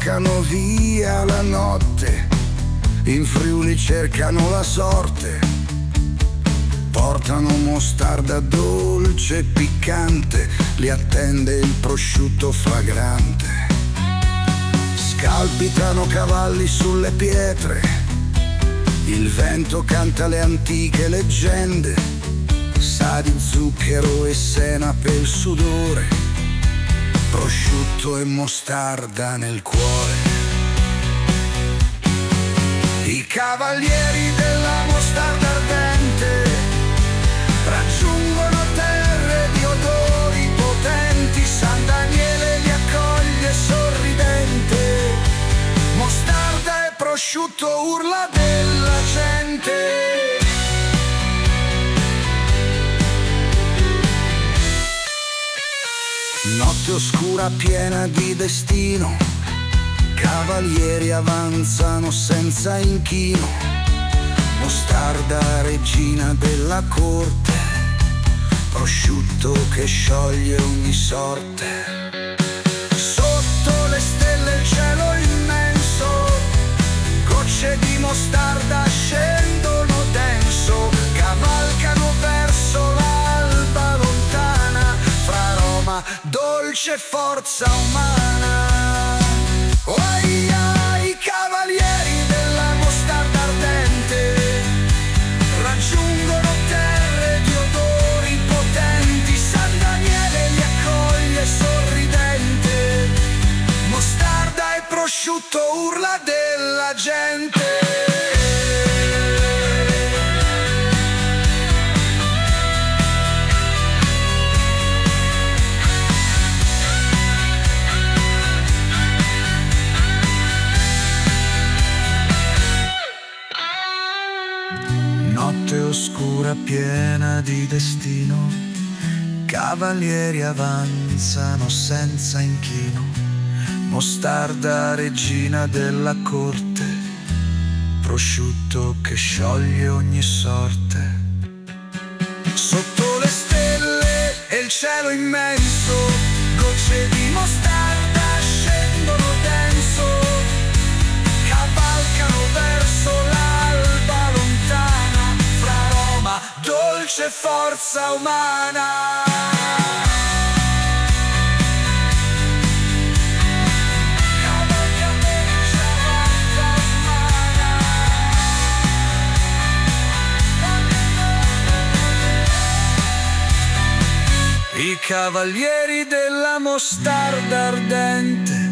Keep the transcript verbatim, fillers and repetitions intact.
cavalcano via la notte, in Friuli cercano la sorte, portano mostarda dolce e piccante, li attende il prosciutto fragrante. Scalpitano cavalli sulle pietre, il vento canta le antiche leggende, sa di zucchero e senape il sudore, prosciutto e mostarda nel cuore. I cavalieri della mostarda ardente raggiungono terre di odori potenti, San Daniele li accoglie sorridente, mostarda e prosciutto urla della gente. Notte oscura piena di destino, cavalieri avanzano senza inchino, mostarda regina della corte, prosciutto che scioglie ogni sorte. Sotto le stelle il cielo immenso, gocce di mostarda scendono denso, cavalcano verso l'alba lontana, fra Roma, dolce forza umana. Oh, ai, ai, i cavalieri della mostarda ardente raggiungono terre di odori potenti, San Daniele li accoglie sorridente, mostarda e prosciutto urla della gente. Notte oscura piena di destino, cavalieri avanzano senza inchino, mostarda regina della corte, prosciutto che scioglie ogni sorte. Sotto le stelle e il cielo immenso, gocce di mostarda scendono denso, cavalcano verso l'alba lontana, fra Roma, dolce forza umana. I cavalieri della mostarda ardente